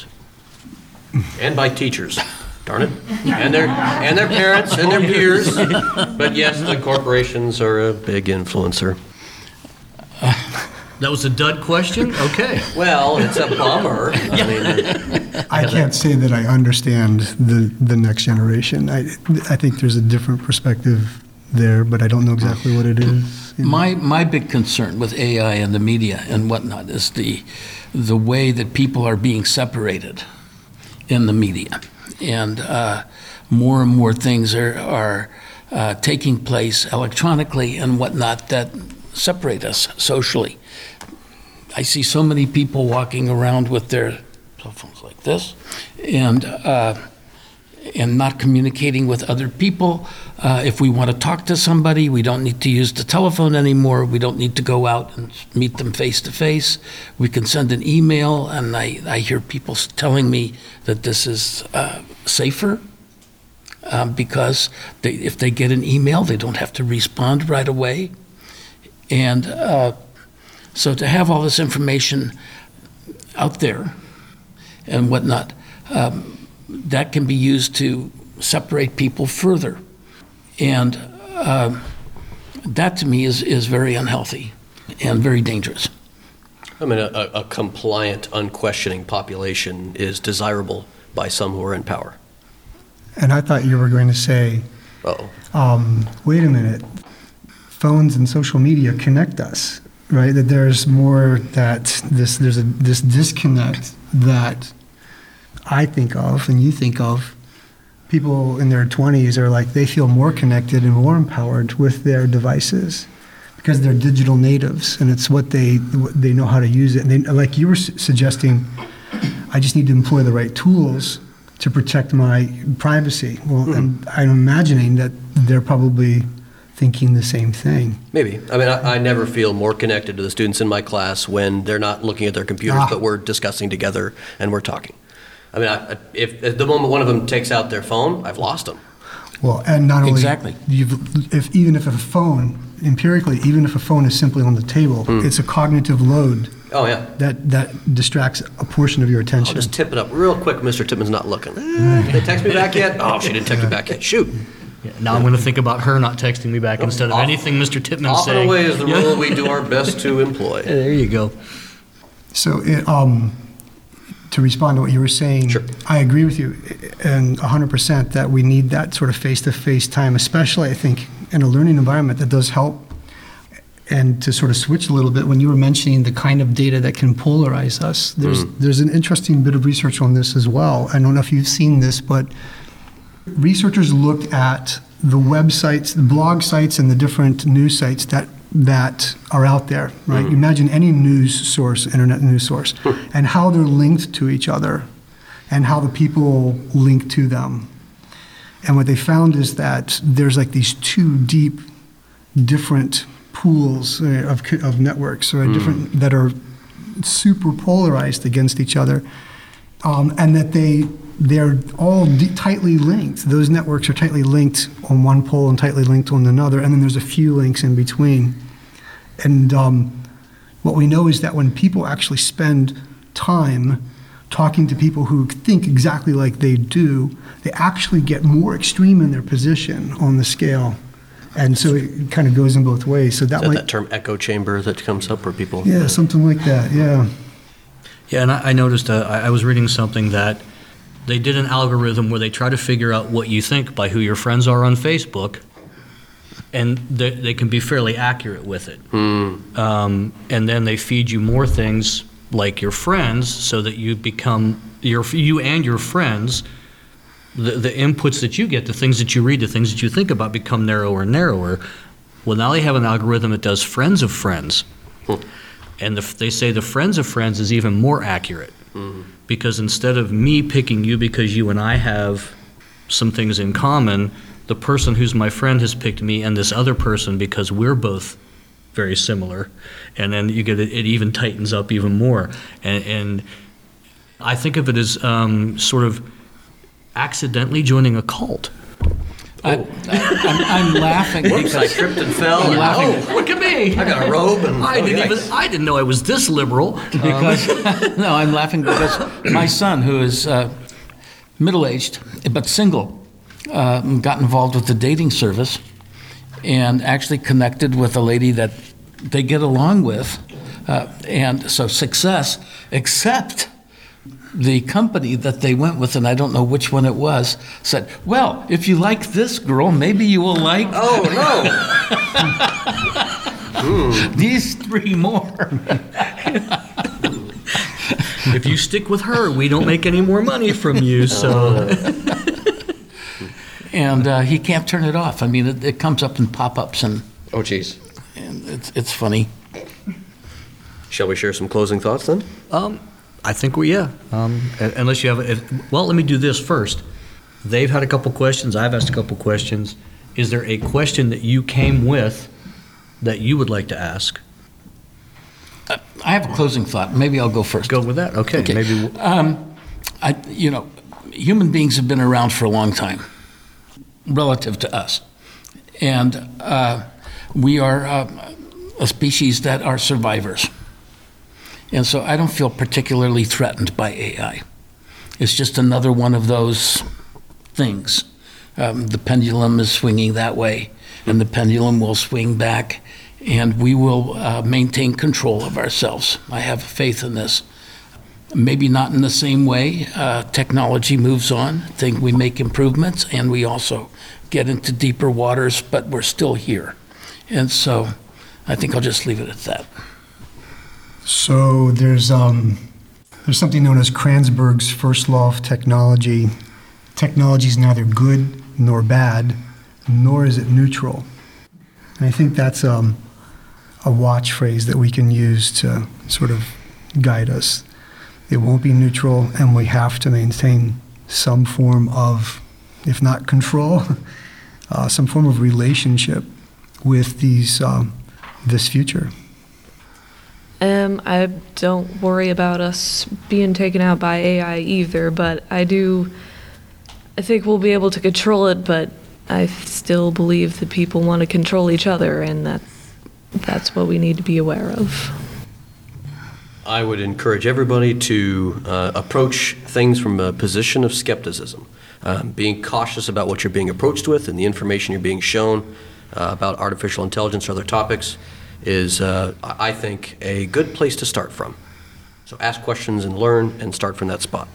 And by teachers, darn it. And their, and their parents and their peers. But yes, the corporations are a big influencer. That was a dud question? Okay. Well, it's a bummer. I mean, I can't say that I understand the, the next generation. I, I think there's a different perspective there, but I don't know exactly what it is. You know? My my big concern with A I and the media and whatnot is the the way that people are being separated in the media, and uh, more and more things are are uh, taking place electronically and whatnot that separate us socially. I see so many people walking around with their cell phones like this, and uh, and not communicating with other people. Uh, if we want to talk to somebody, we don't need to use the telephone anymore. We don't need to go out and meet them face to face. We can send an email, and I, I hear people telling me that this is uh, safer um, because they, if they get an email, they don't have to respond right away. And uh, So to have all this information out there and whatnot, um, that can be used to separate people further. And uh, that to me is, is very unhealthy and very dangerous. I mean, a, a compliant, unquestioning population is desirable by some who are in power. And I thought you were going to say, Uh-oh. um, wait a minute, phones and social media connect us, right? That there's more that this, there's a, this disconnect that I think of and you think of. People in their twenties are like, they feel more connected and more empowered with their devices because they're digital natives and it's what they, what they know how to use it. And they, like you were su- suggesting, I just need to employ the right tools to protect my privacy. Well, Mm-hmm. and I'm imagining that they're probably thinking the same thing. Maybe. I mean, I, I never feel more connected to the students in my class when they're not looking at their computers, Ah. but we're discussing together and we're talking. I mean, I, if at the moment one of them takes out their phone, I've lost them. Well, and not only Exactly. you've, if even if a phone, empirically, even if a phone is simply on the table, it's a cognitive load Oh, yeah. that that distracts a portion of your I'll attention. just tip it up real quick. Mister Tippman's not looking. Eh, did they text me back yet? Oh, she didn't text me back yet. Shoot. Yeah, now I'm going to think about her not texting me back instead of Off- anything Mister Tippman's Off and saying. away is the Yeah. rule we do our best to employ. There you go. So, it, um, to respond to what you were saying, Sure. I agree with you, and one hundred percent that we need that sort of face-to-face time, especially I think in a learning environment that does help. And to sort of switch a little bit, when you were mentioning the kind of data that can polarize us, there's there's an interesting bit of research on this as well. I don't know if you've seen this, but researchers looked at the websites, the blog sites, and the different news sites that that are out there, right? You imagine any news source, internet news source, and how they're linked to each other, and how the people link to them. And what they found is that there's like these two deep, different pools uh, of, co- of networks or different that are super polarized against each other, um, and that they they're all de- tightly linked. Those networks are tightly linked on one pole and tightly linked on another, and then there's a few links in between. And um, what we know is that when people actually spend time talking to people who think exactly like they do, they actually get more extreme in their position on the scale. And so it kind of goes in both ways. So that Is that might, that term echo chamber that comes up where people... yeah, something like that, yeah. Yeah, and I I noticed, uh, I I was reading something that they did an algorithm where they try to figure out what you think by who your friends are on Facebook, and they, they can be fairly accurate with it. Um, and then they feed you more things like your friends so that you become, your, you and your friends, the, the inputs that you get, the things that you read, the things that you think about become narrower and narrower. Well, now they have an algorithm that does friends of friends. And the, they say the friends of friends is even more accurate. Because instead of me picking you because you and I have some things in common, the person who's my friend has picked me and this other person because we're both very similar. And then you get it, it even tightens up even more. And, and I think of it as um, sort of accidentally joining a cult. I, I, I'm, I'm laughing Whoops, I because tripped and fell. I'm and, laughing. oh, Look at me! I got a robe and... I oh, didn't yikes. even I didn't know I was this liberal. Um, because no, I'm laughing because my son, who is uh, middle-aged but single, uh, got involved with the dating service and actually connected with a lady that they get along with, uh, and so success. Except the company that they went with, and I don't know which one it was, said, "Well, if you like this girl, maybe you will like Oh, no. these three more." If you stick with her, we don't make any more money from you. So And uh, he can't turn it off. I mean, it, it comes up in pop-ups, and, Oh, geez. and it's, it's funny. Shall we share some closing thoughts then? um, I think we yeah. Um, un- unless you have, if, well, let me do this first. They've had a couple questions. I've asked a couple questions. Is there a question that you came with that you would like to ask? I have a closing thought. Maybe I'll go first. Go with that. Okay. Okay. Maybe. We'll, Um, I, you know, human beings have been around for a long time, relative to us. And uh, we are uh, a species that are survivors. And so I don't feel particularly threatened by A I. It's just another one of those things. Um, the pendulum is swinging that way, and the pendulum will swing back, and we will uh, maintain control of ourselves. I have faith in this. Maybe not in the same way. Uh, technology moves on. I think we make improvements, and we also get into deeper waters, but we're still here. And so I think I'll just leave it at that. So there's um, there's something known as Kranzberg's first law of technology. Technology is neither good nor bad, nor is it neutral. And I think that's um, a watch phrase that we can use to sort of guide us. It won't be neutral, and we have to maintain some form of, if not control, uh, some form of relationship with these um, this future. Um, I don't worry about us being taken out by A I either, but I do, I think we'll be able to control it, but I still believe that people want to control each other, and that, that's what we need to be aware of. I would encourage everybody to uh, approach things from a position of skepticism, um, being cautious about what you're being approached with and the information you're being shown uh, about artificial intelligence or other topics is, uh, I think, a good place to start from. So ask questions and learn and start from that spot.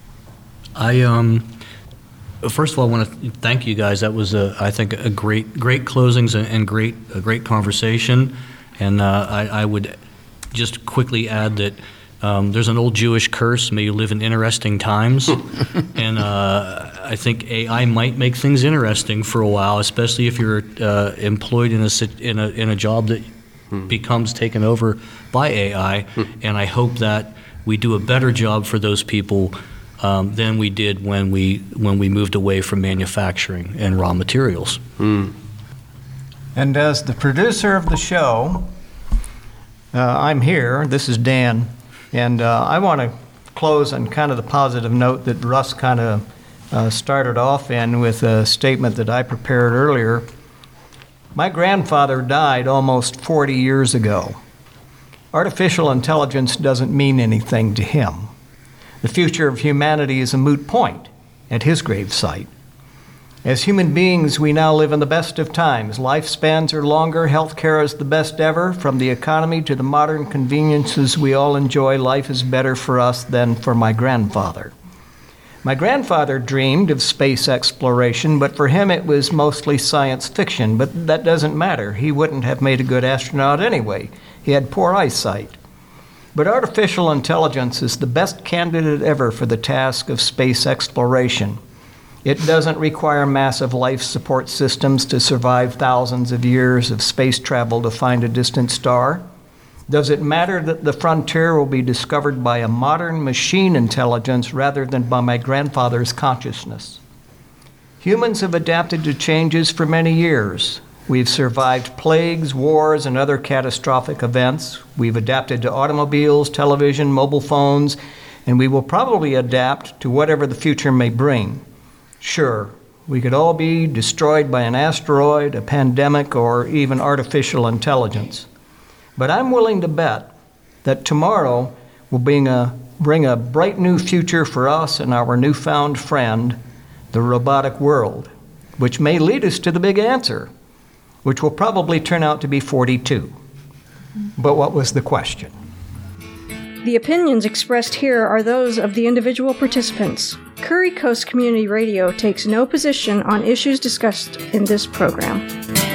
I um, first of all, I want to thank you guys. That was, a, I think, a great, great closings and great, a great conversation. And uh, I, I would just quickly add that um, there's an old Jewish curse: "May you live in interesting times." And uh, I think A I might make things interesting for a while, especially if you're uh, employed in a sit- in a in a job that hmm. becomes taken over by A I. Hmm. And I hope that we do a better job for those people um, than we did when we when we moved away from manufacturing and raw materials. Hmm. And as the producer of the show, uh, I'm here. This is Dan. And uh, I want to close on kind of the positive note that Russ kind of uh, started off in with a statement that I prepared earlier. My grandfather died almost forty years ago. Artificial intelligence doesn't mean anything to him. The future of humanity is a moot point at his gravesite. As human beings, we now live in the best of times. Lifespans are longer, healthcare is the best ever. From the economy to the modern conveniences we all enjoy, life is better for us than for my grandfather. My grandfather dreamed of space exploration, but for him it was mostly science fiction. But that doesn't matter. He wouldn't have made a good astronaut anyway. He had poor eyesight. But artificial intelligence is the best candidate ever for the task of space exploration. It doesn't require massive life support systems to survive thousands of years of space travel to find a distant star. Does it matter that the frontier will be discovered by a modern machine intelligence rather than by my grandfather's consciousness? Humans have adapted to changes for many years. We've survived plagues, wars, and other catastrophic events. We've adapted to automobiles, television, mobile phones, and we will probably adapt to whatever the future may bring. Sure, we could all be destroyed by an asteroid, a pandemic, or even artificial intelligence. But I'm willing to bet that tomorrow will bring a, bring a bright new future for us and our newfound friend, the robotic world, which may lead us to the big answer, which will probably turn out to be forty-two. But what was the question? The opinions expressed here are those of the individual participants. Curry Coast Community Radio takes no position on issues discussed in this program.